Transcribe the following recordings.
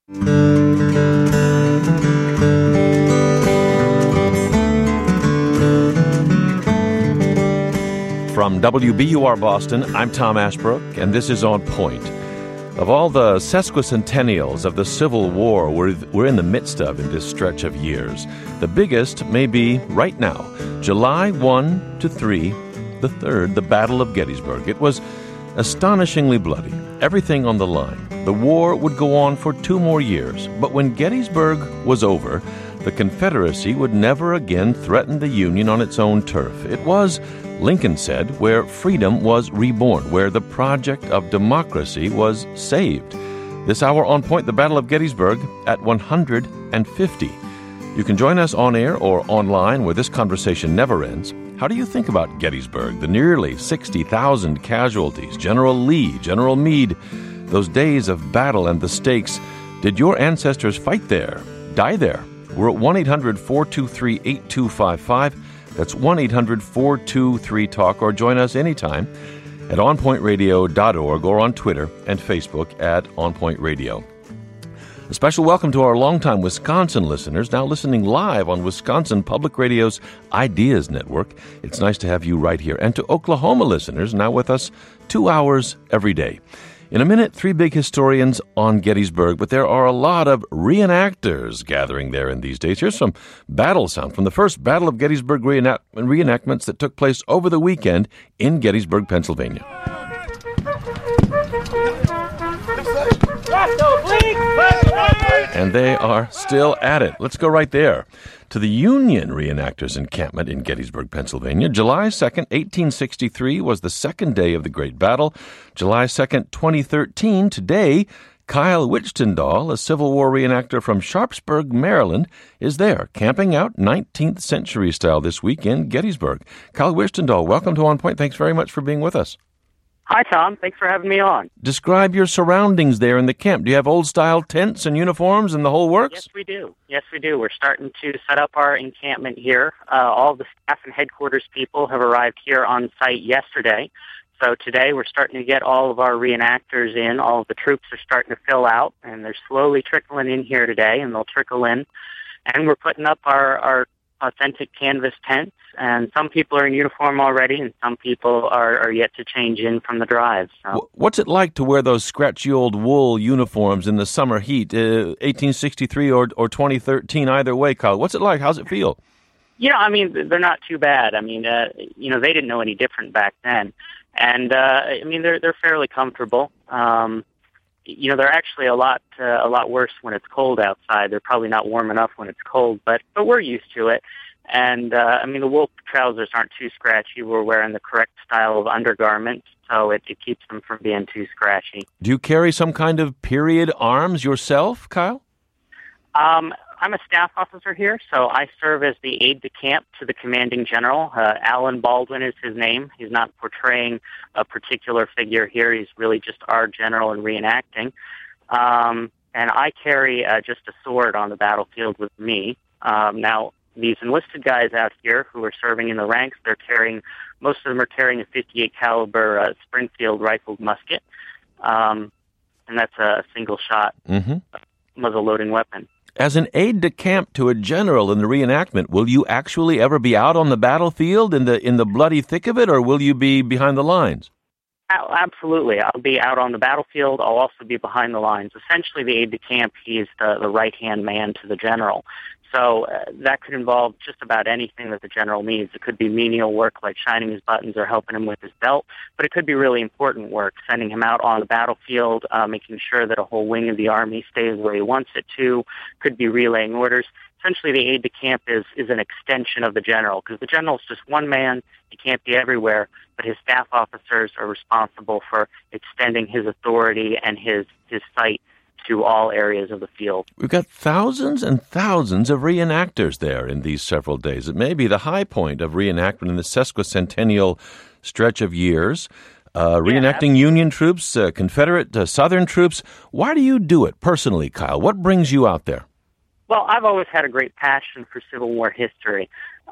From WBUR Boston, I'm Tom Ashbrook, and this is On Point. Of all the sesquicentennials of the Civil War we're in the midst of in this stretch of years, the biggest may be right now, July 1 to 3, the third, the Battle of Gettysburg. It was astonishingly bloody, everything on the line. The war would go on for 2 more years, but when Gettysburg was over, the Confederacy would never again threaten the Union on its own turf. It was, Lincoln said, where freedom was reborn, where the project of democracy was saved. This hour on Point, the Battle of Gettysburg, at 150. You can join us on air or online where this conversation never ends. How do you think about Gettysburg, the nearly 60,000 casualties, General Lee, General Meade, those days of battle and the stakes? Did your ancestors fight there, die there? We're at 1-800-423-8255. That's 1-800-423-TALK, or join us anytime at onpointradio.org or on Twitter and Facebook at onpointradio. A special welcome to our longtime Wisconsin listeners, now listening live on Wisconsin Public Radio's Ideas Network. It's nice to have you right here. And to Oklahoma listeners, now with us 2 hours every day. In a minute, 3 big historians on Gettysburg, but there are a lot of reenactors gathering there in these days. Here's some battle sound from the first Battle of Gettysburg reenactments that took place over the weekend in Gettysburg, Pennsylvania. And they are still at it. Let's go right there to the Union reenactors' encampment in Gettysburg, Pennsylvania. July 2nd, 1863 was the second day of the Great Battle. July 2nd, 2013, today, Kyle Wichtendahl, a Civil War reenactor from Sharpsburg, Maryland, is there, camping out 19th century style this week in Gettysburg. Kyle Wichtendahl, welcome to On Point. Thanks very much for being with us. Hi, Tom. Thanks for having me on. Describe your surroundings there in the camp. Do you have old-style tents and uniforms and the whole works? Yes, we do. We're starting to set up our encampment here. All the staff and headquarters people have arrived here on site yesterday. So today we're starting to get all of our reenactors in. All of the troops are starting to fill out, and they're slowly trickling in here today, and they'll trickle in. And we're putting up our authentic canvas tents, and some people are in uniform already, and some people are yet to change in from the drive. So. What's it like to wear those scratchy old wool uniforms in the summer heat, 1863 or 2013, either way, Kyle? What's it like? How's it feel? They're not too bad. They didn't know any different back then. And, they're fairly comfortable. They're actually a lot worse when it's cold outside. They're probably not warm enough when it's cold, but we're used to it. And, the wool trousers aren't too scratchy. We're wearing the correct style of undergarments, so it keeps them from being too scratchy. Do you carry some kind of period arms yourself, Kyle? I'm a staff officer here, so I serve as the aide-de-camp to the commanding general. Alan Baldwin is his name. He's not portraying a particular figure here. He's really just our general in reenacting. And I carry just a sword on the battlefield with me. Now, these enlisted guys out here who are serving in the ranks, most of them are carrying a .58 caliber Springfield rifled musket. And that's a single-shot muzzle-loading weapon. As an aide-de-camp to a general in the reenactment, will you actually ever be out on the battlefield in the bloody thick of it, or will you be behind the lines? Absolutely. I'll be out on the battlefield. I'll also be behind the lines. Essentially, the aide-de-camp, he's the right-hand man to the general. So that could involve just about anything that the general needs. It could be menial work like shining his buttons or helping him with his belt, but it could be really important work, sending him out on the battlefield, making sure that a whole wing of the Army stays where he wants it to, could be relaying orders. Essentially, the aide-de-camp is an extension of the general, because the general's just one man. He can't be everywhere, but his staff officers are responsible for extending his authority and his sight to all areas of the field. We've got thousands and thousands of reenactors there in these several days. It may be the high point of reenactment in the sesquicentennial stretch of years. Reenacting Union troops, Confederate, Southern troops. Why do you do it personally, Kyle? What brings you out there? Well, I've always had a great passion for Civil War history.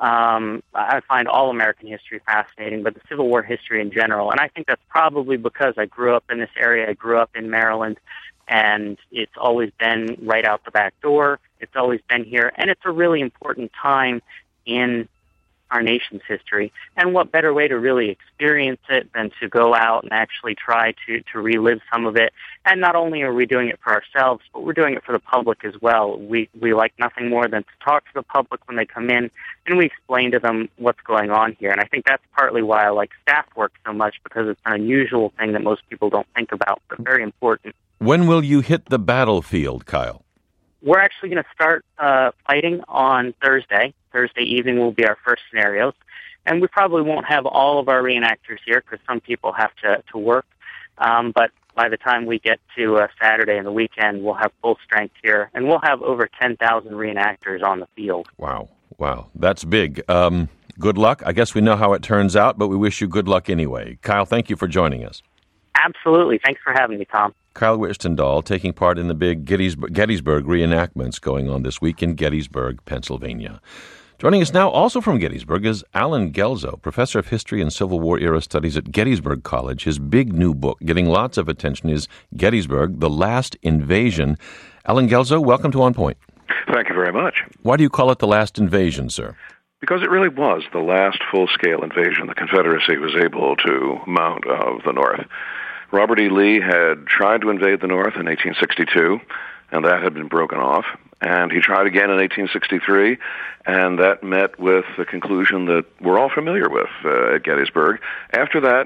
I find all American history fascinating, but the Civil War history in general. And I think that's probably because I grew up in this area. I grew up in Maryland. and it's always been right out the back door. It's always been here, and it's a really important time in our nation's history. And what better way to really experience it than to go out and actually try to relive some of it. And not only are we doing it for ourselves, but we're doing it for the public as well. We like nothing more than to talk to the public when they come in, and we explain to them what's going on here. And I think that's partly why I like staff work so much, because it's an unusual thing that most people don't think about, but very important. When will you hit the battlefield, Kyle? We're actually going to start fighting on Thursday. Thursday evening will be our first scenarios. And we probably won't have all of our reenactors here because some people have to work. But by the time we get to Saturday and the weekend, we'll have full strength here. And we'll have over 10,000 reenactors on the field. Wow. That's big. Good luck. I guess we know how it turns out, but we wish you good luck anyway. Kyle, thank you for joining us. Absolutely. Thanks for having me, Tom. Kyle Witstendahl taking part in the big Gettysburg reenactments going on this week in Gettysburg, Pennsylvania. Joining us now, also from Gettysburg, is Allen Guelzo, professor of history and Civil War era studies at Gettysburg College. His big new book, getting lots of attention, is Gettysburg: The Last Invasion. Allen Guelzo, welcome to On Point. Thank you very much. Why do you call it the last invasion, sir? Because it really was the last full-scale invasion the Confederacy was able to mount of the North. Robert E. Lee had tried to invade the North in 1862, and that had been broken off. And he tried again in 1863, and that met with the conclusion that we're all familiar with at Gettysburg. After that,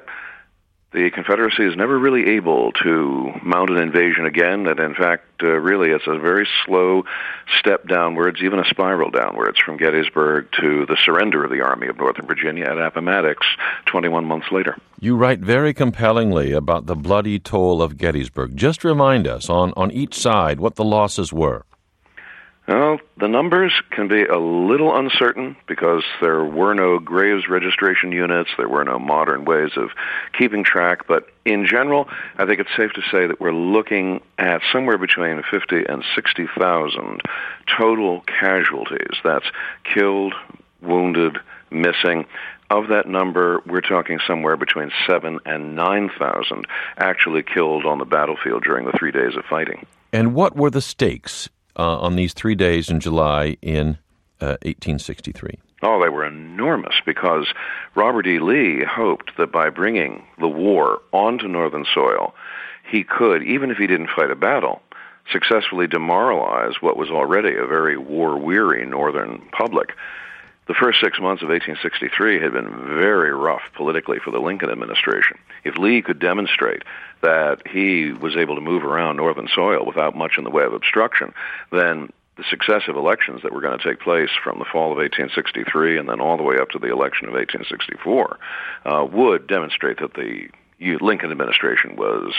the Confederacy is never really able to mount an invasion again, that in fact, really it's a very slow step downwards, even a spiral downwards from Gettysburg to the surrender of the Army of Northern Virginia at Appomattox 21 months later. You write very compellingly about the bloody toll of Gettysburg. Just remind us on each side what the losses were. Well, the numbers can be a little uncertain because there were no graves registration units, there were no modern ways of keeping track, but in general, I think it's safe to say that we're looking at somewhere between 50 and 60,000 total casualties. That's killed, wounded, missing. Of that number, we're talking somewhere between 7,000 and 9,000 actually killed on the battlefield during the 3 days of fighting. And what were the stakes on these 3 days in July in 1863? Oh, they were enormous because Robert E. Lee hoped that by bringing the war onto Northern soil, he could, even if he didn't fight a battle, successfully demoralize what was already a very war-weary Northern public. The first 6 months of 1863 had been very rough politically for the Lincoln administration. If Lee could demonstrate that he was able to move around Northern soil without much in the way of obstruction, then the successive elections that were going to take place from the fall of 1863 and then all the way up to the election of 1864 would demonstrate that the Lincoln administration was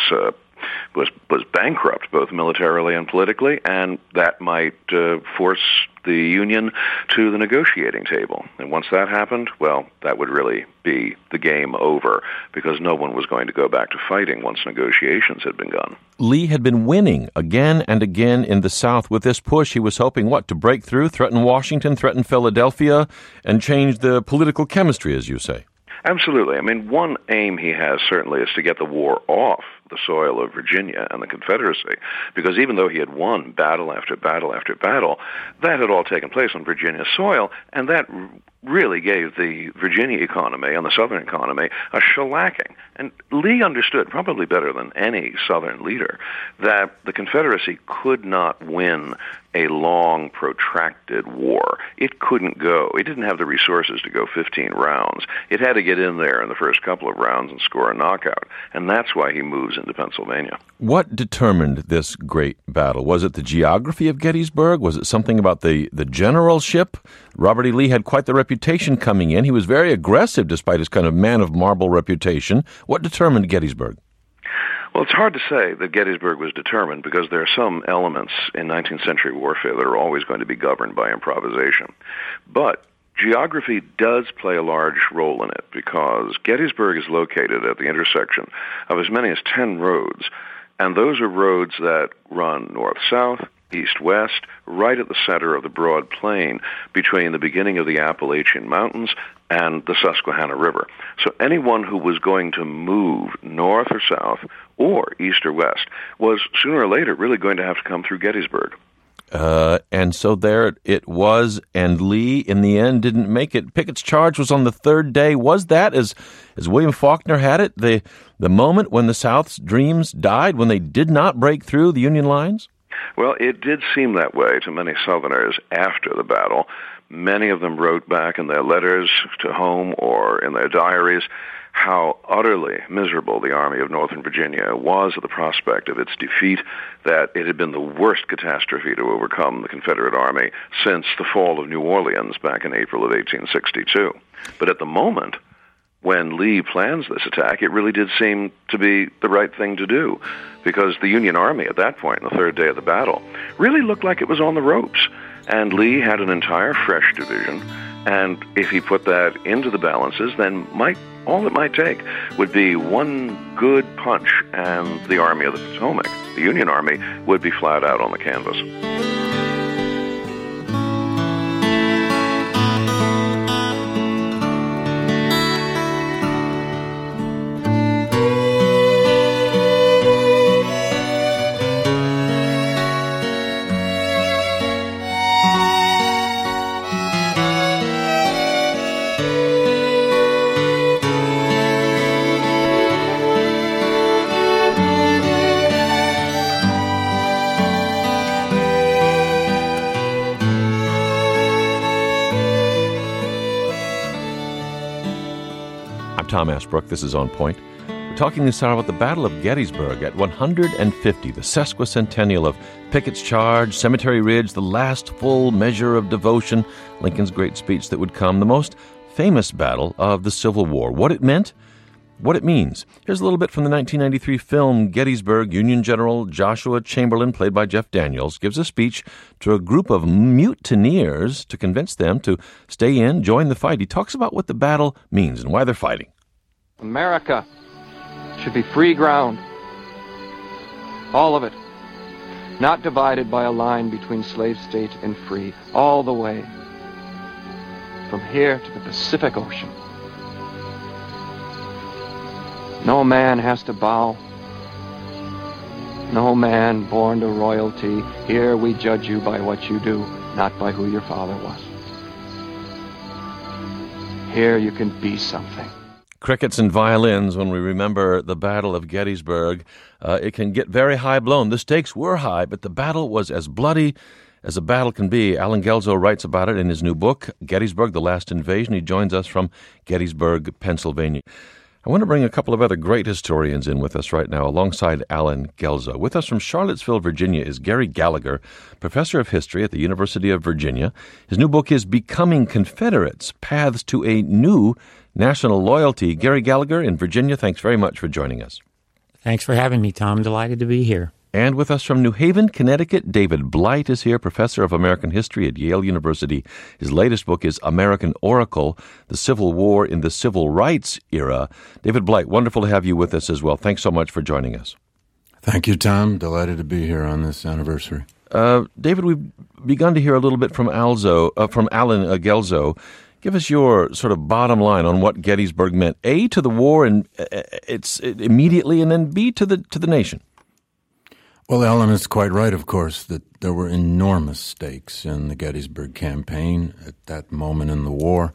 bankrupt, both militarily and politically, and that might force the Union to the negotiating table. And once that happened, well, that would really be the game over, because no one was going to go back to fighting once negotiations had begun. Lee had been winning again and again in the South. With this push, he was hoping, to break through, threaten Washington, threaten Philadelphia, and change the political chemistry, as you say. Absolutely. I mean, one aim he has certainly is to get the war off the soil of Virginia and the Confederacy, because even though he had won battle after battle after battle, that had all taken place on Virginia soil, and that really gave the Virginia economy and the Southern economy a shellacking. And Lee understood, probably better than any Southern leader, that the Confederacy could not win a long, protracted war. It couldn't go. It didn't have the resources to go 15 rounds. It had to get in there in the first couple of rounds and score a knockout. And that's why he moves into Pennsylvania. What determined this great battle? Was it the geography of Gettysburg? Was it something about the generalship? Robert E. Lee had quite the reputation coming in. He was very aggressive despite his kind of man of marble reputation. What determined Gettysburg? Well, it's hard to say that Gettysburg was determined because there are some elements in 19th century warfare that are always going to be governed by improvisation. But geography does play a large role in it because Gettysburg is located at the intersection of as many as 10 roads, and those are roads that run north-south, east-west, right at the center of the broad plain between the beginning of the Appalachian Mountains and the Susquehanna River. So anyone who was going to move north or south or east or west was sooner or later really going to have to come through Gettysburg. And so there it was, and Lee, in the end, didn't make it. Pickett's charge was on the third day. Was that, as William Faulkner had it, the moment when the South's dreams died, when they did not break through the Union lines? Well, it did seem that way to many Southerners after the battle. Many of them wrote back in their letters to home or in their diaries how utterly miserable the Army of Northern Virginia was at the prospect of its defeat, that it had been the worst catastrophe to overcome the Confederate Army since the fall of New Orleans back in April of 1862. But at the moment, when Lee plans this attack, it really did seem to be the right thing to do, because the Union Army at that point, the third day of the battle, really looked like it was on the ropes. And Lee had an entire fresh division, and if he put that into the balances, then all it might take would be one good punch, and the Army of the Potomac, the Union Army, would be flat out on the canvas. Tom Ashbrook. This is On Point. We're talking this hour about the Battle of Gettysburg at 150, the sesquicentennial of Pickett's charge, Cemetery Ridge, the last full measure of devotion, Lincoln's great speech that would come, the most famous battle of the Civil War. What it meant, what it means. Here's a little bit from the 1993 film Gettysburg. Union General Joshua Chamberlain, played by Jeff Daniels, gives a speech to a group of mutineers to convince them to stay in, join the fight. He talks about what the battle means and why they're fighting. America should be free ground, all of it, not divided by a line between slave state and free, all the way, from here to the Pacific Ocean. No man has to bow, no man born to royalty. Here we judge you by what you do, not by who your father was. Here you can be something. Crickets and violins when we remember the Battle of Gettysburg. It can get very high blown. The stakes were high, but the battle was as bloody as a battle can be. Allen Guelzo writes about it in his new book, Gettysburg, The Last Invasion. He joins us from Gettysburg, Pennsylvania. I want to bring a couple of other great historians in with us right now, alongside Allen Guelzo. With us from Charlottesville, Virginia, is Gary Gallagher, professor of history at the University of Virginia. His new book is Becoming Confederates, Paths to a New National Loyalty. Gary Gallagher in Virginia, thanks very much for joining us. Thanks for having me, Tom. Delighted to be here. And with us from New Haven, Connecticut, David Blight is here, professor of American history at Yale University. His latest book is American Oracle, The Civil War in the Civil Rights Era. David Blight, wonderful to have you with us as well. Thanks so much for joining us. Thank you, Tom. Delighted to be here on this anniversary. David, we've begun to hear a little bit from Allen Guelzo. Give us your sort of bottom line on what Gettysburg meant. A, to the war and it's immediately, and then B, to the nation. Well, Allen is quite right, of course, that there were enormous stakes in the Gettysburg campaign at that moment in the war.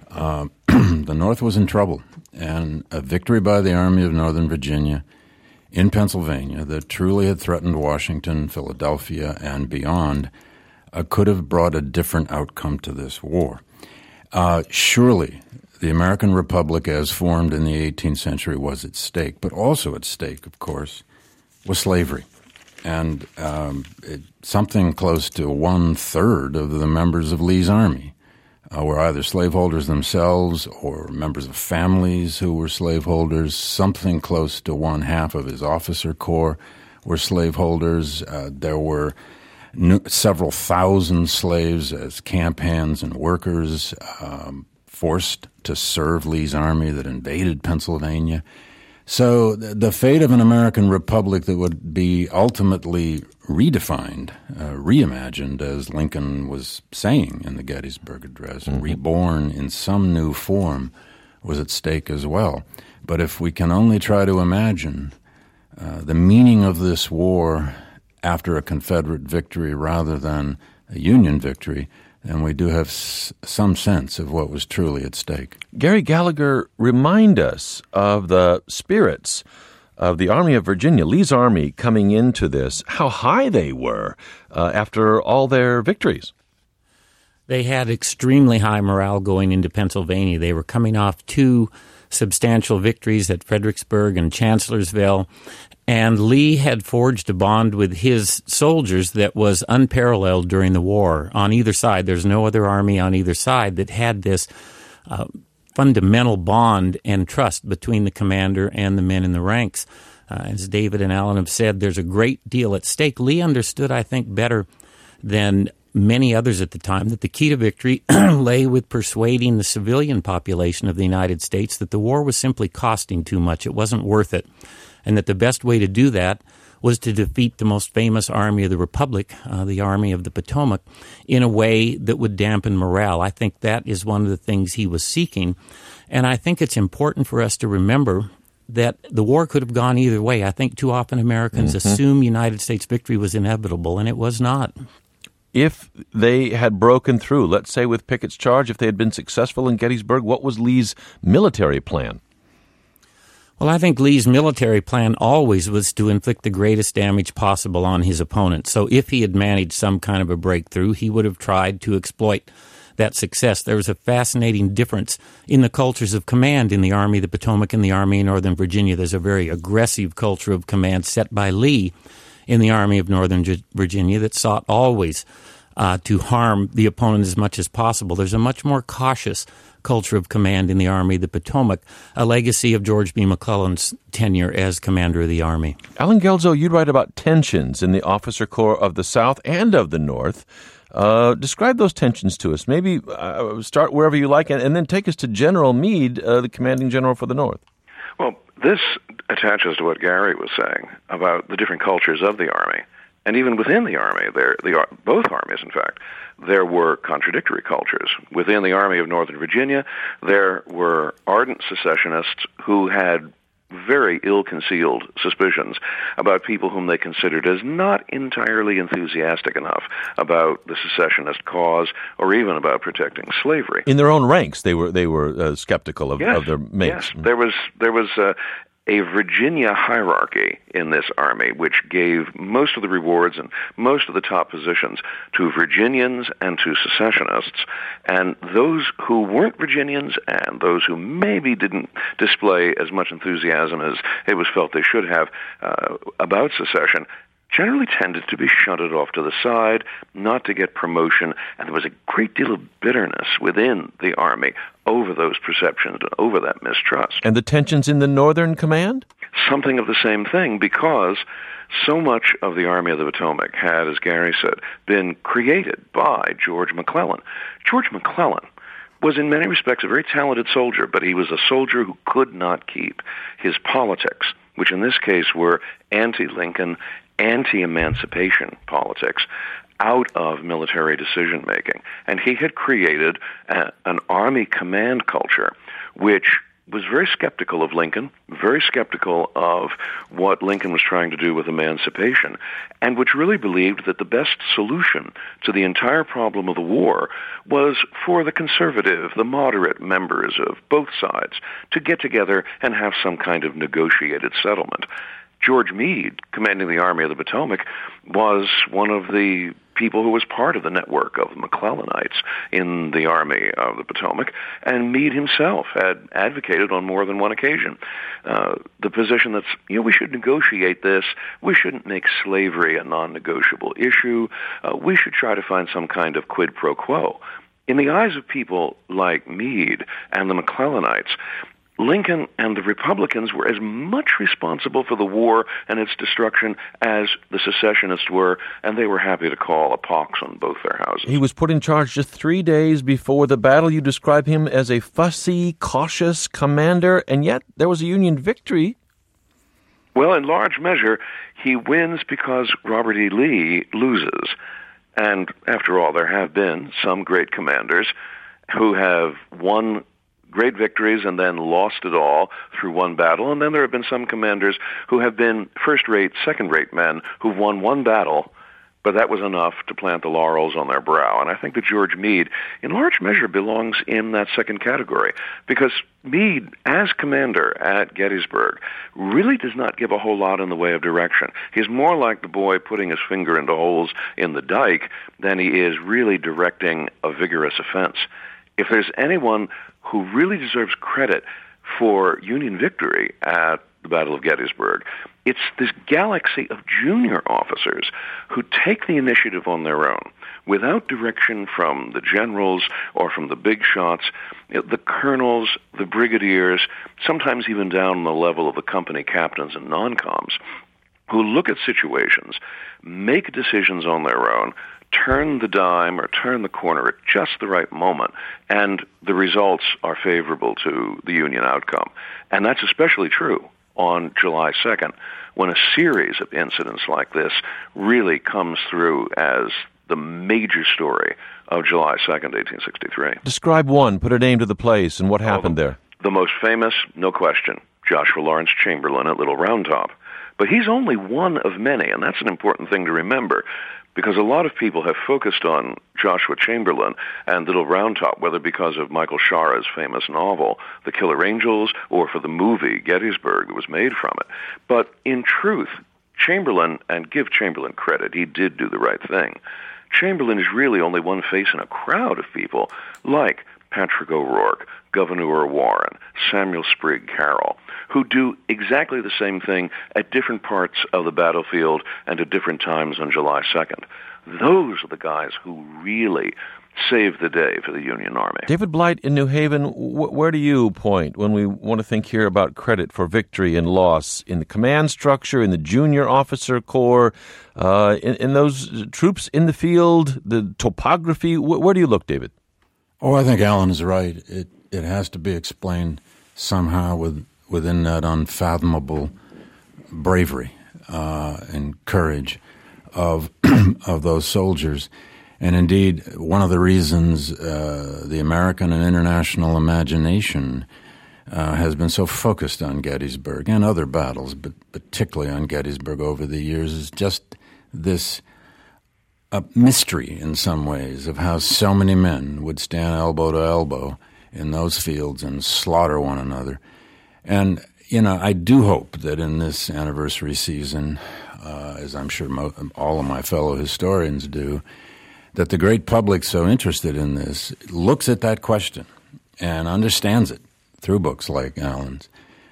The North was in trouble, and a victory by the Army of Northern Virginia in Pennsylvania that truly had threatened Washington, Philadelphia, and beyond could have brought a different outcome to this war. Surely, the American Republic as formed in the 18th century was at stake, but also at stake, of course, was slavery. And something close to 1/3 of the members of Lee's army were either slaveholders themselves or members of families who were slaveholders. Something close to 1/2 of his officer corps were slaveholders. There were several thousand slaves as camp hands and workers forced to serve Lee's army that invaded Pennsylvania. So the fate of an American republic that would be ultimately redefined, reimagined, as Lincoln was saying in the Gettysburg Address, reborn in some new form was at stake as well. But if we can only try to imagine the meaning of this war after a Confederate victory rather than a Union victory, then we do have some sense of what was truly at stake. Gary Gallagher, remind us of the spirits of the Army of Virginia, Lee's army, coming into this, how high they were after all their victories. They had extremely high morale going into Pennsylvania. They were coming off 2 substantial victories at Fredericksburg and Chancellorsville, and Lee had forged a bond with his soldiers that was unparalleled during the war. On either side, there's no other army on either side that had this fundamental bond and trust between the commander and the men in the ranks. As David and Alan have said, there's a great deal at stake. Lee understood, I think, better than many others at the time that the key to victory lay with persuading the civilian population of the United States that the war was simply costing too much. It wasn't worth it. And that the best way to do that was to defeat the most famous army of the Republic, the Army of the Potomac, in a way that would dampen morale. I think that is one of the things he was seeking. And I think it's important for us to remember that the war could have gone either way. I think too often Americans assume United States victory was inevitable, and it was not. If they had broken through, let's say with Pickett's charge, if they had been successful in Gettysburg, what was Lee's military plan? Well, I think Lee's military plan always was to inflict the greatest damage possible on his opponent. So if he had managed some kind of a breakthrough, he would have tried to exploit that success. There was a fascinating difference in the cultures of command in the Army of the Potomac and the Army of Northern Virginia. There's a very aggressive culture of command set by Lee in the Army of Northern Virginia that sought always to harm the opponent as much as possible. There's a much more cautious culture of command in the Army of the Potomac, a legacy of George B. McClellan's tenure as commander of the Army. Alan Guelzo, you write about tensions in the officer corps of the South and of the North. Describe those tensions to us. Maybe start wherever you like, and then take us to General Meade, the commanding general for the North. Well, this attaches to what Gary was saying about the different cultures of the Army. And even within the Army, both armies, in fact, there were contradictory cultures. Within the Army of Northern Virginia, there were ardent secessionists who had very ill-concealed suspicions about people whom they considered as not entirely enthusiastic enough about the secessionist cause or even about protecting slavery. In their own ranks, they were skeptical of their mates. Yes, there was a Virginia hierarchy in this army, which gave most of the rewards and most of the top positions to Virginians and to secessionists. And those who weren't Virginians and those who maybe didn't display as much enthusiasm as it was felt they should have about secession generally tended to be shunted off to the side, not to get promotion, and there was a great deal of bitterness within the Army over those perceptions and over that mistrust. And the tensions in the Northern Command? Something of the same thing, because so much of the Army of the Potomac had, as Gary said, been created by George McClellan. George McClellan was in many respects a very talented soldier, but he was a soldier who could not keep his politics, which in this case were anti-Lincoln, anti-emancipation politics, out of military decision-making. And he had created an Army command culture which was very skeptical of Lincoln, very skeptical of what Lincoln was trying to do with emancipation, and which really believed that the best solution to the entire problem of the war was for the conservative, the moderate members of both sides to get together and have some kind of negotiated settlement. George Meade, commanding the Army of the Potomac, was one of the people who was part of the network of McClellanites in the Army of the Potomac, and Meade himself had advocated on more than one occasion the position that's, we should negotiate this, we shouldn't make slavery a non-negotiable issue, we should try to find some kind of quid pro quo. In the eyes of people like Meade and the McClellanites, Lincoln and the Republicans were as much responsible for the war and its destruction as the secessionists were, and they were happy to call a pox on both their houses. He was put in charge just 3 days before the battle. You describe him as a fussy, cautious commander, and yet there was a Union victory. Well, in large measure, he wins because Robert E. Lee loses. And after all, there have been some great commanders who have won great victories and then lost it all through one battle. And then there have been some commanders who have been first-rate, second-rate men who've won one battle, but that was enough to plant the laurels on their brow. And I think that George Meade, in large measure, belongs in that second category, because Meade, as commander at Gettysburg, really does not give a whole lot in the way of direction. He's more like the boy putting his finger into holes in the dike than he is really directing a vigorous offense. If there's anyone who really deserves credit for Union victory at the Battle of Gettysburg, it's this galaxy of junior officers who take the initiative on their own, without direction from the generals or from the big shots, the colonels, the brigadiers, sometimes even down on the level of the company captains and non-coms, who look at situations, make decisions on their own, turn the dime or turn the corner at just the right moment, and the results are favorable to the Union outcome. And that's especially true on July 2nd, when a series of incidents like this really comes through as the major story of July 2nd, 1863. Describe one, put a name to the place, and what happened there. The most famous, no question, Joshua Lawrence Chamberlain at Little Round Top. But he's only one of many, and that's an important thing to remember, because a lot of people have focused on Joshua Chamberlain and Little Round Top, whether because of Michael Shara's famous novel, The Killer Angels, or for the movie Gettysburg that was made from it. But in truth, Chamberlain, and give Chamberlain credit, he did do the right thing. Chamberlain is really only one face in a crowd of people like Patrick O'Rourke, Gouverneur Warren, Samuel Sprigg Carroll, who do exactly the same thing at different parts of the battlefield and at different times on July 2nd. Those are the guys who really saved the day for the Union Army. David Blight in New Haven, where do you point when we want to think here about credit for victory and loss in the command structure, in the junior officer corps, in those troops in the field, the topography? Where do you look, David? Oh, I think Alan is right. It has to be explained somehow within that unfathomable bravery and courage of of those soldiers. And indeed, one of the reasons the American and international imagination has been so focused on Gettysburg and other battles, but particularly on Gettysburg over the years, is just this mystery in some ways of how so many men would stand elbow to elbow in those fields and slaughter one another. And, I do hope that in this anniversary season, as I'm sure all of my fellow historians do, that the great public so interested in this looks at that question and understands it through books like Alan's.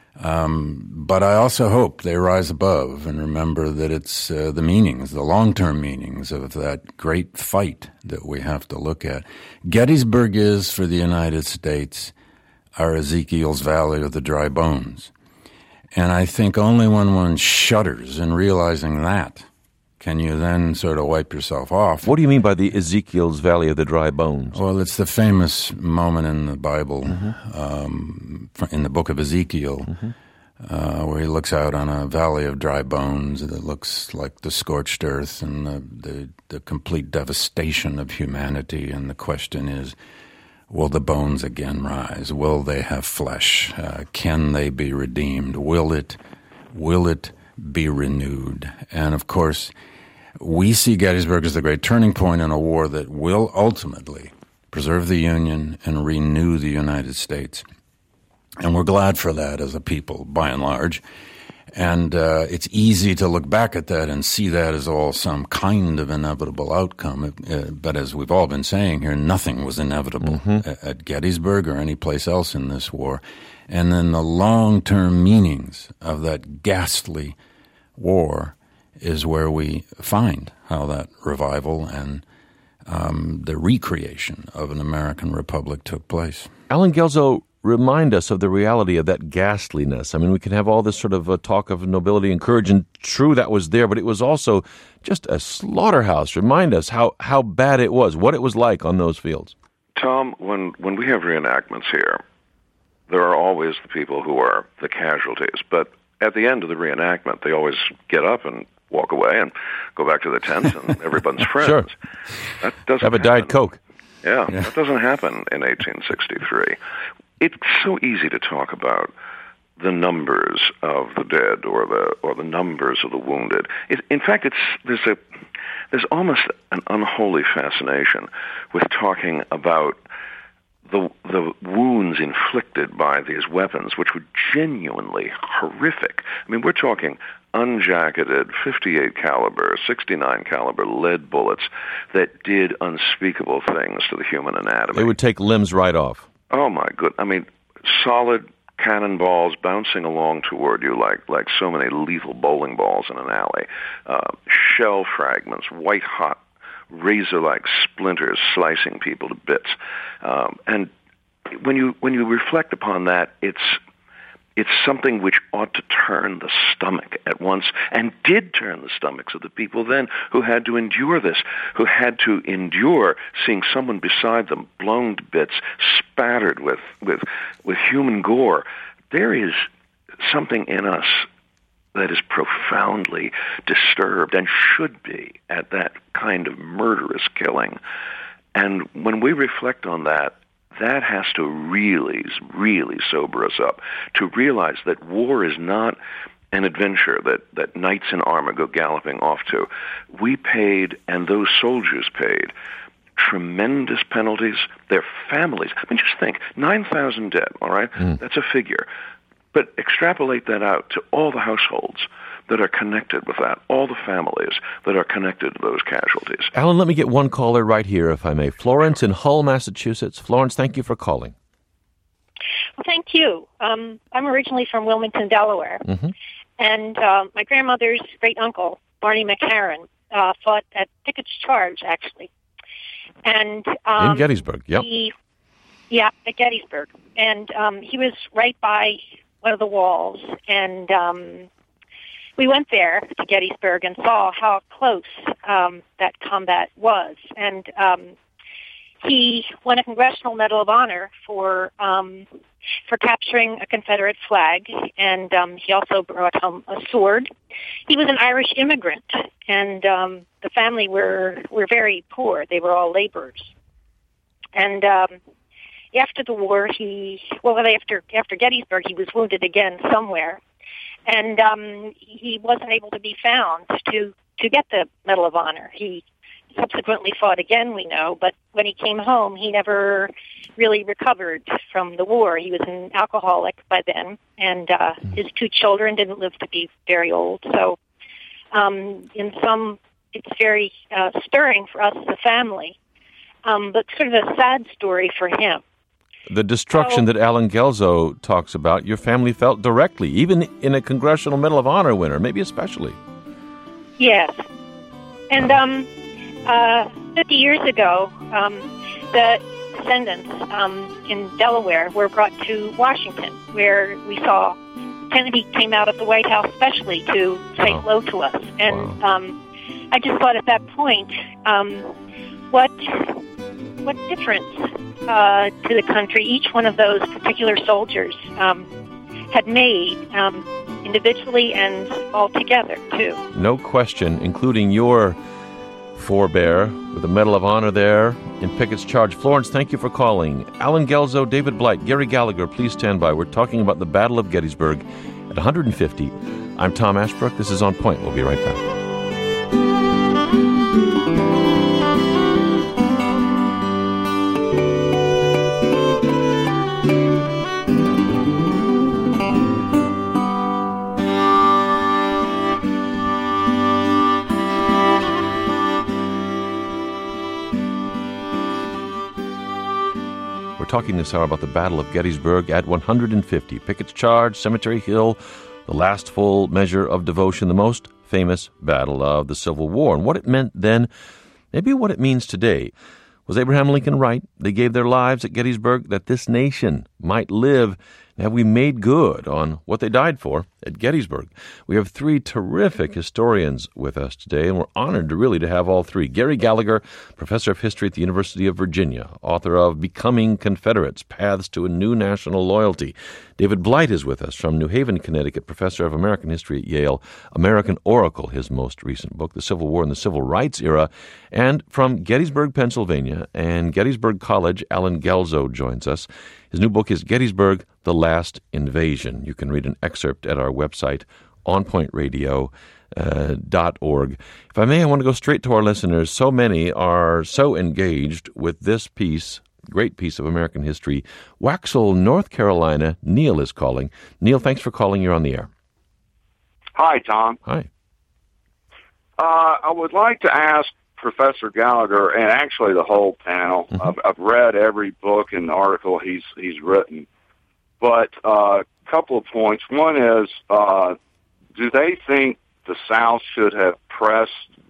But I also hope they rise above and remember that it's the meanings, the long-term meanings of that great fight that we have to look at. Gettysburg is, for the United States, our Ezekiel's Valley of the Dry Bones. And I think only when one shudders in realizing that can you then sort of wipe yourself off. What do you mean by the Ezekiel's Valley of the Dry Bones? Well, it's the famous moment in the Bible, in the book of Ezekiel, where he looks out on a valley of dry bones that looks like the scorched earth and the complete devastation of humanity. And the question is, will the bones again rise? Will they have flesh? Can they be redeemed? Will it be renewed? And of course, we see Gettysburg as the great turning point in a war that will ultimately preserve the Union and renew the United States. And we're glad for that as a people, by and large. And it's easy to look back at that and see that as all some kind of inevitable outcome. But as we've all been saying here, nothing was inevitable at Gettysburg or any place else in this war. And then the long-term meanings of that ghastly war is where we find how that revival and the recreation of an American republic took place. Allen Guelzo, remind us of the reality of that ghastliness. I mean, we can have all this sort of talk of nobility and courage, and true, that was there, but it was also just a slaughterhouse. Remind us how bad it was, what it was like on those fields. Tom, when we have reenactments here, there are always the people who are the casualties, but at the end of the reenactment, they always get up and walk away and go back to the tents, and everyone's friends. Sure. That doesn't Have a Diet Coke. Yeah, that doesn't happen in 1863. It's so easy to talk about the numbers of the dead or the numbers of the wounded. In fact, there's almost an unholy fascination with talking about the wounds inflicted by these weapons, which were genuinely horrific. I mean, we're talking unjacketed 58 caliber, 69 caliber lead bullets that did unspeakable things to the human anatomy. They would take limbs right off. Oh my good! I mean, solid cannonballs bouncing along toward you like so many lethal bowling balls in an alley. Shell fragments, white hot, razor-like splinters slicing people to bits. And when you reflect upon that, it's something which ought to turn the stomach at once, and did turn the stomachs of the people then who had to endure this, who had to endure seeing someone beside them blown to bits, spattered with human gore. There is something in us that is profoundly disturbed and should be at that kind of murderous killing. And when we reflect on that, that has to really, really sober us up to realize that war is not an adventure that knights in armor go galloping off to. We paid, and those soldiers paid, tremendous penalties. Their families, I mean, just think, 9,000 dead, all right? That's a figure. But extrapolate that out to all the households that are connected with that, all the families that are connected to those casualties. Alan, let me get one caller right here, if I may. Florence in Hull, Massachusetts. Florence, thank you for calling. Well, thank you. I'm originally from Wilmington, Delaware. Mm-hmm. And my grandmother's great-uncle, Barney McCarran, fought at Pickett's Charge, actually. And in Gettysburg, yep. At Gettysburg. And he was right by one of the walls, and we went there to Gettysburg and saw how close that combat was. And he won a Congressional Medal of Honor for capturing a Confederate flag, and he also brought home a sword. He was an Irish immigrant, and the family were very poor. They were all laborers. And after the war, after Gettysburg, he was wounded again somewhere, and he wasn't able to be found to get the Medal of Honor. He subsequently fought again, we know, but when he came home, he never really recovered from the war. He was an alcoholic by then, and his two children didn't live to be very old. So it's very stirring for us as a family, but sort of a sad story for him. The destruction that Alan Guelzo talks about, your family felt directly, even in a Congressional Medal of Honor winner, maybe especially. Yes. And 50 years ago, the descendants in Delaware were brought to Washington, where we saw Kennedy came out of the White House specially to say hello to us. And I just thought at that point, what difference to the country each one of those particular soldiers had made individually and all together, too. No question, including your forebear with the Medal of Honor there in Pickett's Charge. Florence, thank you for calling. Alan Guelzo, David Blight, Gary Gallagher, please stand by. We're talking about the Battle of Gettysburg at 150. I'm Tom Ashbrook. This is On Point. We'll be right back. Talking this hour about the Battle of Gettysburg at 150. Pickett's Charge, Cemetery Hill, the last full measure of devotion, the most famous battle of the Civil War. And what it meant then, maybe what it means today. Was Abraham Lincoln right? They gave their lives at Gettysburg that this nation might live Have we made good on what they died for at Gettysburg? We have three terrific historians with us today, and we're honored to have all three. Gary Gallagher, professor of history at the University of Virginia, author of Becoming Confederates, Paths to a New National Loyalty. David Blight is with us from New Haven, Connecticut, professor of American history at Yale, American Oracle, his most recent book, The Civil War and the Civil Rights Era. And from Gettysburg, Pennsylvania, and Gettysburg College, Alan Gelzo joins us. His new book is Gettysburg, The Last Invasion. You can read an excerpt at our website, onpointradio.org. If I may, I want to go straight to our listeners. So many are so engaged with this great piece of American history. Waxhaw, North Carolina. Neil is calling. Neil, thanks for calling. You're on the air. Hi, Tom. Hi. I would like to ask Professor Gallagher, and actually the whole panel. I've read every book and article he's written, but a couple of points. One is, do they think the South should have pressed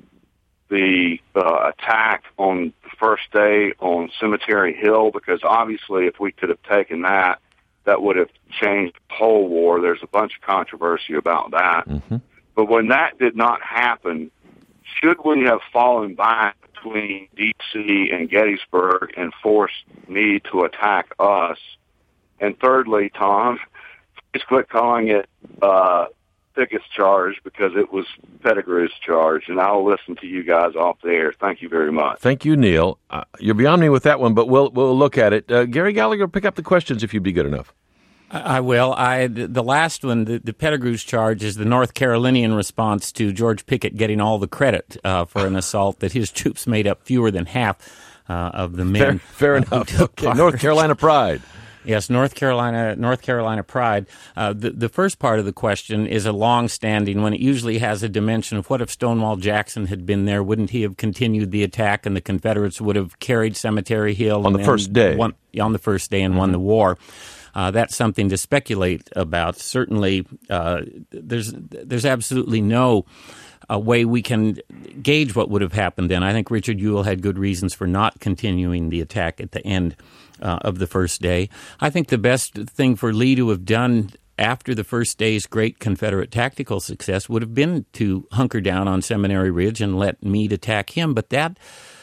the attack on the first day on Cemetery Hill? Because obviously, if we could have taken that, that would have changed the whole war. There's a bunch of controversy about that. Mm-hmm. But when that did not happen, should we have fallen back between D.C. and Gettysburg and forced Meade to attack us? And thirdly, Tom, please quit calling it Pickett's charge, because it was Pettigrew's charge, and I'll listen to you guys off the air. Thank you very much. Thank you, Neil. You're beyond me with that one, but we'll look at it. Gary Gallagher, pick up the questions if you'd be good enough. I will. The last one, the Pettigrew's charge, is the North Carolinian response to George Pickett getting all the credit for an assault that his troops made up fewer than half of the men. Fair enough. Okay. North Carolina pride. Yes, North Carolina pride. The first part of the question is a long-standing one. It usually has a dimension of what if Stonewall Jackson had been there? Wouldn't he have continued the attack, and the Confederates would have carried Cemetery Hill on the first day? On the first day and won the war. That's something to speculate about. Certainly, there's absolutely no way we can gauge what would have happened then. I think Richard Ewell had good reasons for not continuing the attack at the end of the first day. I think the best thing for Lee to have done after the first day's great Confederate tactical success would have been to hunker down on Seminary Ridge and let Meade attack him. But that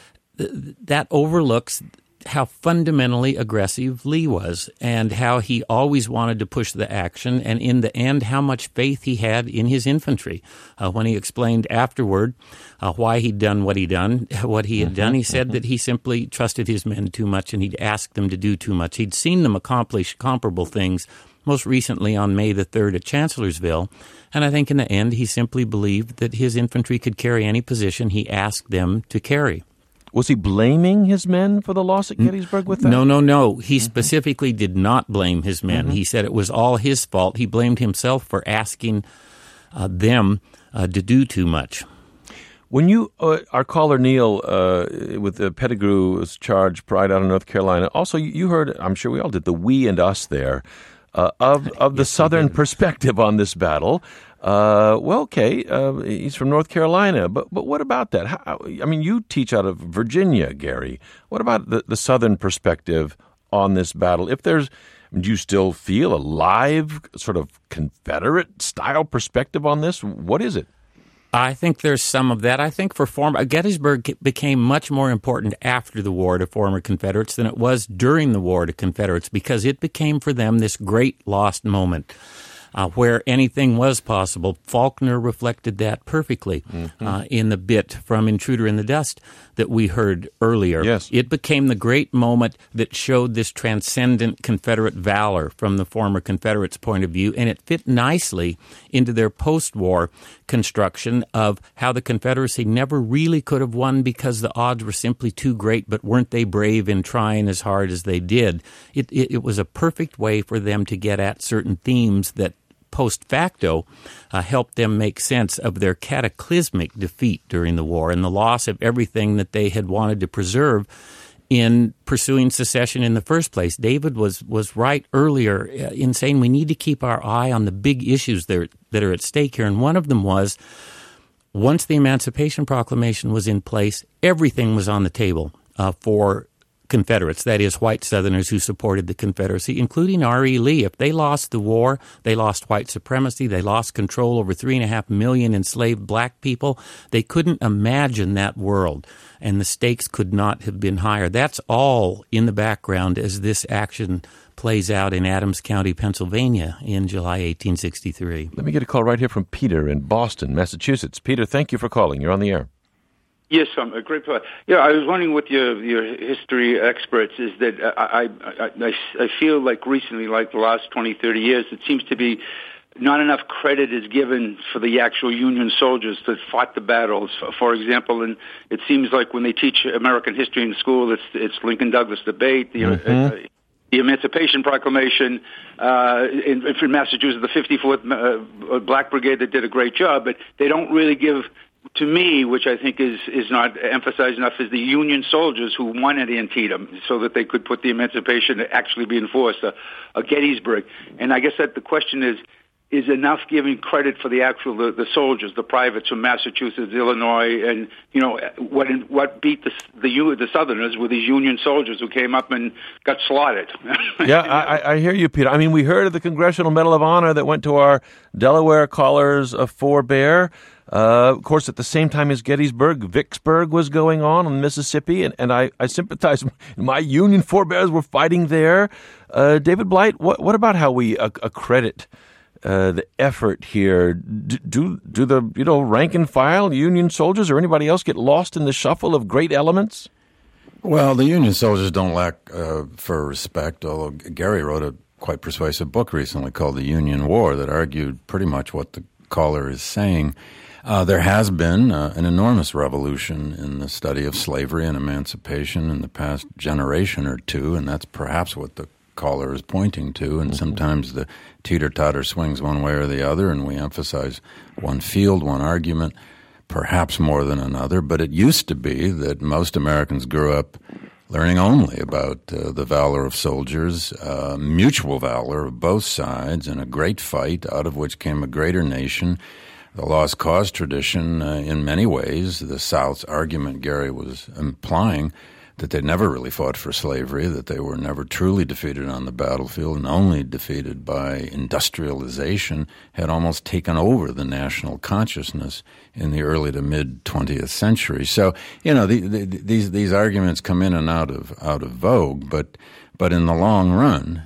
overlooks how fundamentally aggressive Lee was, and how he always wanted to push the action, and in the end, how much faith he had in his infantry. When he explained afterward why he'd done what he had done, he said that he simply trusted his men too much, and he'd asked them to do too much. He'd seen them accomplish comparable things, most recently on May the 3rd at Chancellorsville, and I think in the end, he simply believed that his infantry could carry any position he asked them to carry. Was he blaming his men for the loss at Gettysburg with that? No. He specifically did not blame his men. He said it was all his fault. He blamed himself for asking them to do too much. When you, our caller Neil, with the Pettigrew's charge, pride out of North Carolina, also you heard, I'm sure we all did, the we and us there, of the Southern perspective on this battle. He's from North Carolina, but what about that? You teach out of Virginia, Gary. What about the Southern perspective on this battle? Do you still feel a live sort of Confederate-style perspective on this? What is it? I think there's some of that. I think Gettysburg became much more important after the war to former Confederates than it was during the war to Confederates, because it became for them this great lost moment. Where anything was possible. Faulkner reflected that perfectly in the bit from Intruder in the Dust that we heard earlier. Yes. It became the great moment that showed this transcendent Confederate valor from the former Confederates' point of view, and it fit nicely into their post-war construction of how the Confederacy never really could have won because the odds were simply too great, but weren't they brave in trying as hard as they did? It was a perfect way for them to get at certain themes that post facto helped them make sense of their cataclysmic defeat during the war and the loss of everything that they had wanted to preserve in pursuing secession in the first place. David was right earlier in saying we need to keep our eye on the big issues that are at stake here, and one of them was once the Emancipation Proclamation was in place, everything was on the table for Confederates, that is, white Southerners who supported the Confederacy, including R.E. Lee. If they lost the war, they lost white supremacy, they lost control over 3.5 million enslaved black people. They couldn't imagine that world, and the stakes could not have been higher. That's all in the background as this action plays out in Adams County, Pennsylvania in July 1863. Let me get a call right here from Peter in Boston, Massachusetts. Peter, thank you for calling. You're on the air. Yes, a great point. Yeah, I was wondering with your history experts is that I feel like recently, like the last 20, 30 years, it seems to be not enough credit is given for the actual Union soldiers that fought the battles. For example, and it seems like when they teach American history in school, it's Lincoln-Douglas debate, the Emancipation Proclamation, in Massachusetts, the 54th Black Brigade that did a great job, but they don't really give, to me, which I think is not emphasized enough, is the Union soldiers who won at Antietam so that they could put the emancipation to actually be enforced, a Gettysburg. And I guess that the question is enough giving credit for the actual the soldiers, the privates from Massachusetts, Illinois, and what beat the Southerners were these Union soldiers who came up and got slaughtered. Yeah, I hear you, Peter. I mean, we heard of the Congressional Medal of Honor that went to our Delaware callers of forebear. Of course, at the same time as Gettysburg, Vicksburg was going on in Mississippi, and I sympathize. My Union forebears were fighting there. David Blight, what about how we accredit the effort here? Do the rank and file Union soldiers or anybody else get lost in the shuffle of great elements? Well, the Union soldiers don't lack for respect, although Gary wrote a quite persuasive book recently called The Union War that argued pretty much what the caller is saying. There has been an enormous revolution in the study of slavery and emancipation in the past generation or two, and that's perhaps what the caller is pointing to, and sometimes the teeter-totter swings one way or the other, and we emphasize one field, one argument, perhaps more than another. But it used to be that most Americans grew up learning only about the valor of soldiers, mutual valor of both sides, and a great fight out of which came a greater nation. The lost cause tradition, in many ways, the South's argument Gary was implying, that they never really fought for slavery, that they were never truly defeated on the battlefield and only defeated by industrialization, had almost taken over the national consciousness in the early to mid 20th century. So, these arguments come in and out of vogue, but in the long run,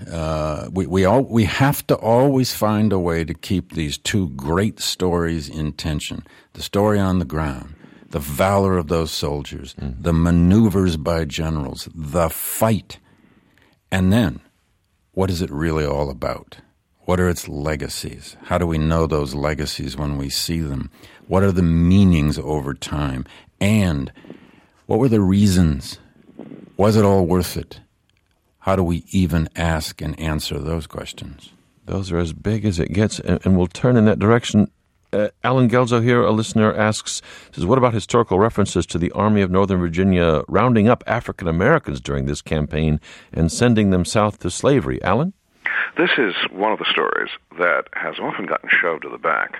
we have to always find a way to keep these two great stories in tension: the story on the ground, the valor of those soldiers, the maneuvers by generals, the fight. And then, what is it really all about? What are its legacies? How do we know those legacies when we see them? What are the meanings over time? And what were the reasons? Was it all worth it? How do we even ask and answer those questions? Those are as big as it gets, and we'll turn in that direction. Alan Gelzo here, a listener, says, what about historical references to the Army of Northern Virginia rounding up African Americans during this campaign and sending them south to slavery? Alan? This is one of the stories that has often gotten shoved to the back.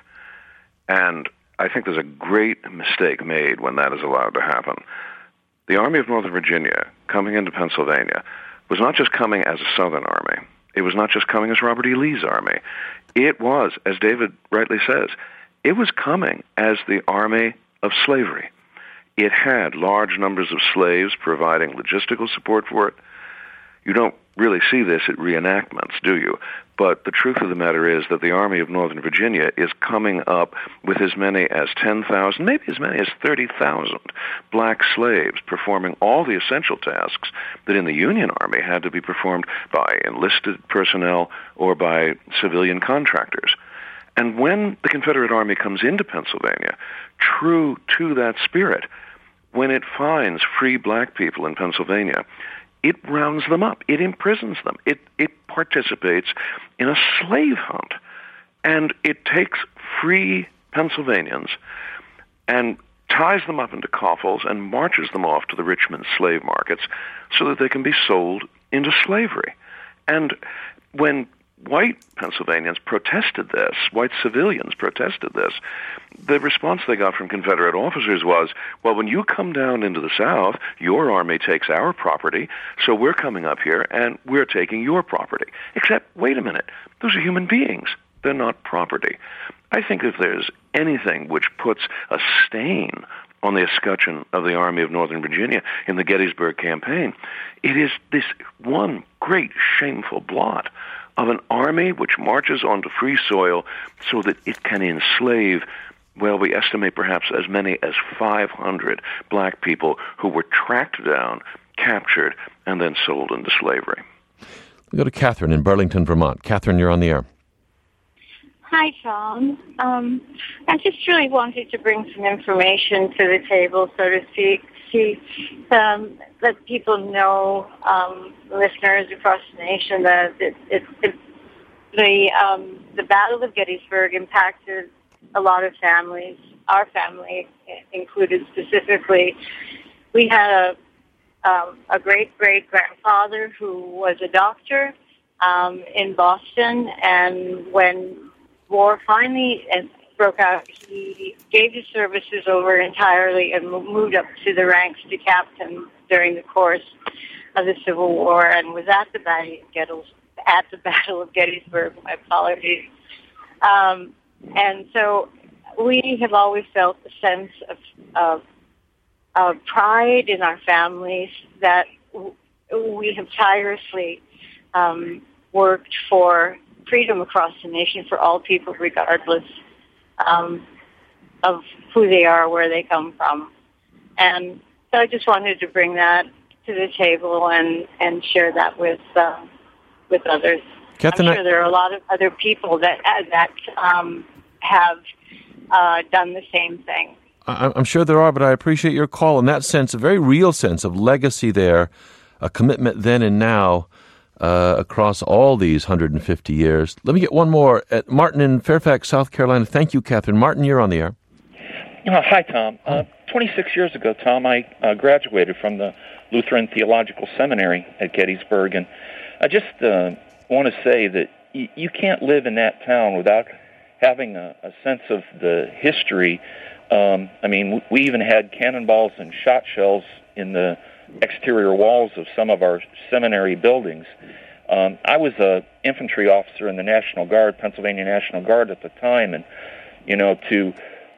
And I think there's a great mistake made when that is allowed to happen. The Army of Northern Virginia, coming into Pennsylvania, was not just coming as a Southern Army. It was not just coming as Robert E. Lee's army. It was, as David rightly says, it was coming as the army of slavery. It had large numbers of slaves providing logistical support for it. You don't really see this at reenactments, do you? But the truth of the matter is that the Army of Northern Virginia is coming up with as many as 10,000, maybe as many as 30,000 black slaves performing all the essential tasks that in the Union Army had to be performed by enlisted personnel or by civilian contractors. And when the Confederate Army comes into Pennsylvania, true to that spirit, when it finds free black people in Pennsylvania, it rounds them up. It imprisons them. It participates in a slave hunt. And it takes free Pennsylvanians and ties them up into coffles and marches them off to the Richmond slave markets so that they can be sold into slavery. And when white Pennsylvanians protested this. White civilians protested this. The response they got from Confederate officers was, well, when you come down into the South, your army takes our property, so we're coming up here and we're taking your property. Except, wait a minute, those are human beings. They're not property. I think if there's anything which puts a stain on the escutcheon of the Army of Northern Virginia in the Gettysburg campaign, it is this one great shameful blot of an army which marches onto free soil so that it can enslave, well, we estimate perhaps as many as 500 black people who were tracked down, captured, and then sold into slavery. We go to Catherine in Burlington, Vermont. Catherine, you're on the air. Hi, Tom. I just really wanted to bring some information to the table, so to speak, let people know, listeners across the nation, that the Battle of Gettysburg impacted a lot of families, our family included specifically. We had a great-great-grandfather who was a doctor in Boston, and when war finally broke out, he gave his services over entirely and moved up to the ranks to captain during the course of the Civil War, and was at the Battle of Gettysburg. My apologies. And so we have always felt a sense of pride in our families that we have tirelessly worked for freedom across the nation for all people, regardless of who they are, where they come from. And so I just wanted to bring that to the table and share that with others. Catherine, I'm sure there are a lot of other people that have done the same thing. I'm sure there are, but I appreciate your call in that sense, a very real sense of legacy there, a commitment then and now across all these 150 years. Let me get one more. Martin in Fairfax, South Carolina. Thank you, Catherine. Martin, you're on the air. Hi, Tom. 26 years ago, Tom, I graduated from the Lutheran Theological Seminary at Gettysburg, and I just want to say that you can't live in that town without having a sense of the history. I mean, we even had cannonballs and shot shells in the exterior walls of some of our seminary buildings. I was an infantry officer in the National Guard, Pennsylvania National Guard at the time, and, to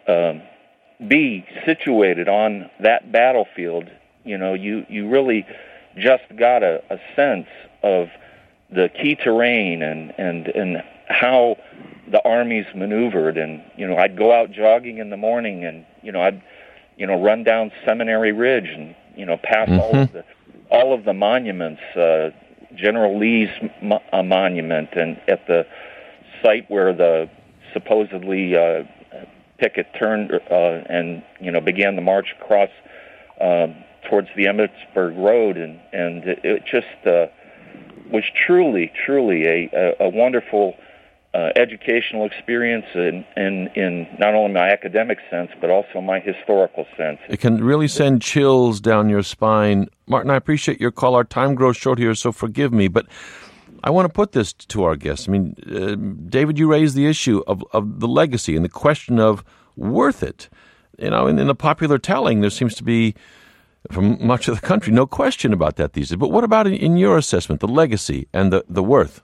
be situated on that battlefield, you really just got a sense of the key terrain and how the armies maneuvered. And, I'd go out jogging in the morning and, I'd run down Seminary Ridge and, past all of the monuments, General Lee's monument, and at the site where the supposedly picket turned and began the march across towards the Emmitsburg Road, and it just was truly a wonderful educational experience in not only my academic sense, but also my historical sense. It can really send chills down your spine. Martin, I appreciate your call. Our time grows short here, so forgive me, but I want to put this to our guests. I mean, David, you raised the issue of the legacy and the question of worth it. In the popular telling, there seems to be, from much of the country, no question about that these days. But what about in your assessment, the legacy and the worth?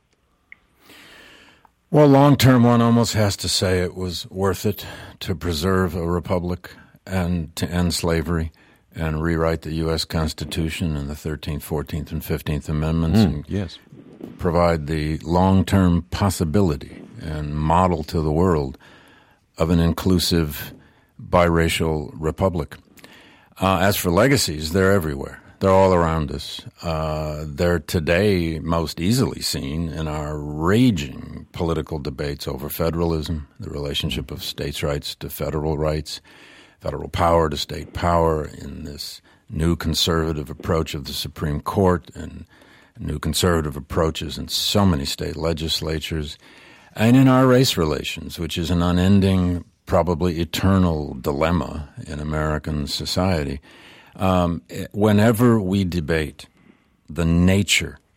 Well, long-term, one almost has to say it was worth it to preserve a republic and to end slavery and rewrite the U.S. Constitution and the 13th, 14th, and 15th Amendments and provide the long-term possibility and model to the world of an inclusive biracial republic. As for legacies, they're everywhere. They're all around us. They're today most easily seen in our raging political debates over federalism, the relationship of states' rights to federal rights, federal power to state power, in this new conservative approach of the Supreme Court and new conservative approaches in so many state legislatures, and in our race relations, which is an unending, probably eternal dilemma in American society. Whenever we debate the nature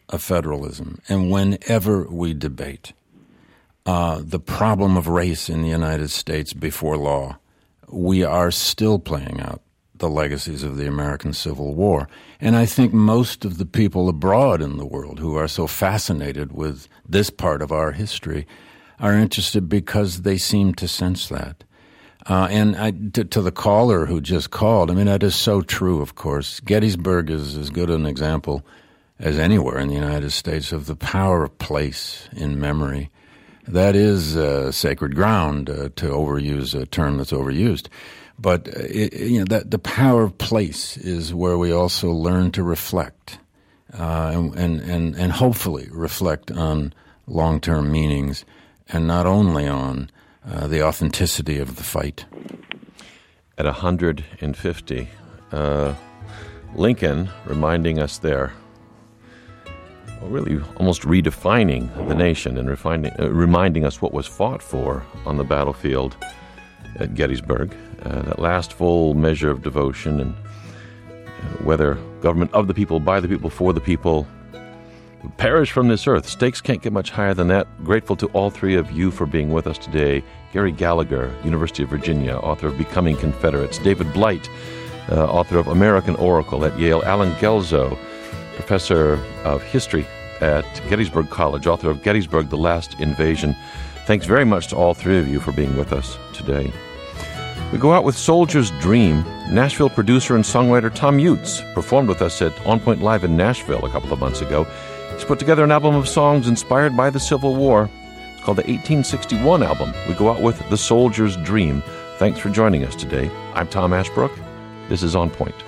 of federalism, and whenever we debate the problem of race in the United States before law, we are still playing out the legacies of the American Civil War. And I think most of the people abroad in the world who are so fascinated with this part of our history are interested because they seem to sense that. To the caller who just called, I mean, that is so true, of course. Gettysburg is as good an example as anywhere in the United States of the power of place in memory. That is sacred ground, to overuse a term that's overused. But that the power of place is where we also learn to reflect, and hopefully reflect on long-term meanings, and not only on the authenticity of the fight. At 150, Lincoln reminding us there, really almost redefining the nation and reminding us what was fought for on the battlefield at Gettysburg. That last full measure of devotion, and whether government of the people, by the people, for the people, perish from this earth. Stakes can't get much higher than that. Grateful to all three of you for being with us today. Gary Gallagher, University of Virginia, author of Becoming Confederates. David Blight, author of American Oracle at Yale. Alan Gelzo, professor of history at Gettysburg College, author of Gettysburg, The Last Invasion. Thanks very much to all three of you for being with us today. We go out with Soldier's Dream. Nashville producer and songwriter Tom Utes performed with us at On Point Live in Nashville a couple of months ago. He's put together an album of songs inspired by the Civil War. It's called the 1861 album. We go out with The Soldier's Dream. Thanks for joining us today. I'm Tom Ashbrook. This is On Point.